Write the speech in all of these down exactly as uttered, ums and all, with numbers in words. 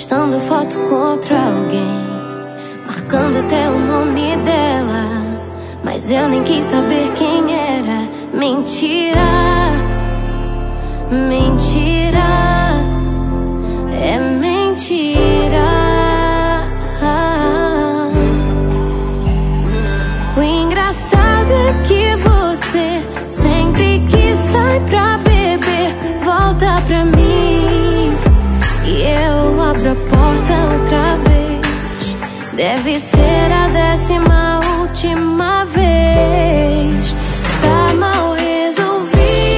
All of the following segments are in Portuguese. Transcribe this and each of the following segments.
postando foto com outro alguém, marcando até o nome dela, mas eu nem quis saber quem era. Mentira, mentira, é mentira. O engraçado é que você, sempre que sai pra beber, volta pra mim e eu abro a porta outra vez. Deve ser a décima última vez. Tá mal resolvido,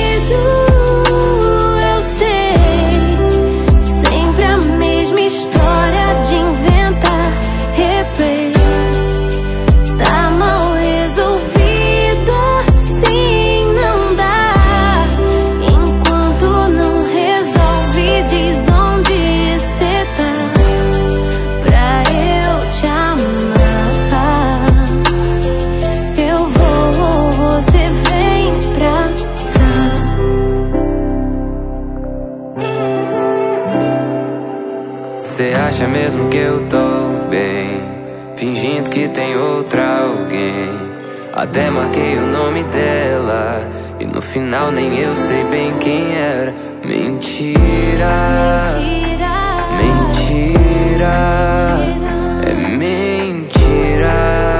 eu sei. Sempre a mesma história de inventar replay. Tá mal resolvido, assim não dá. Enquanto não resolve, diz onde cê tá, pra eu te amar. Eu vou, você vem pra cá. Cê acha mesmo que eu tô bem, fingindo que tem outra alguém? Até marquei o nome dela e no final nem eu sei bem quem era. Mentira, mentira, é mentira.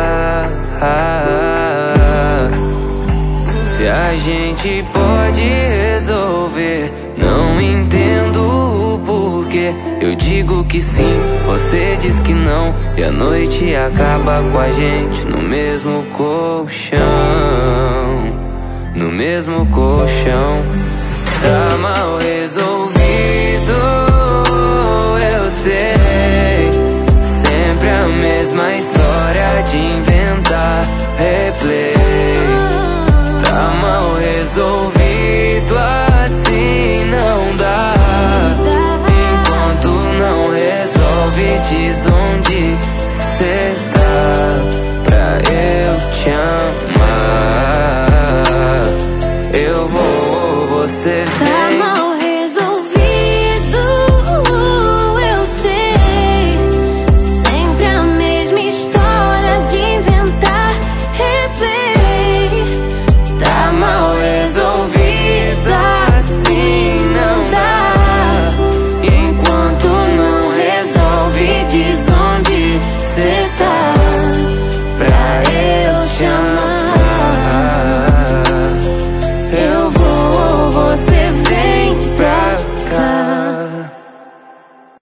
Se a gente pode resolver, não entendo o porquê. Eu digo que sim, você diz que não, e a noite acaba com a gente no mesmo colchão, no mesmo colchão. Tá mal resolvido,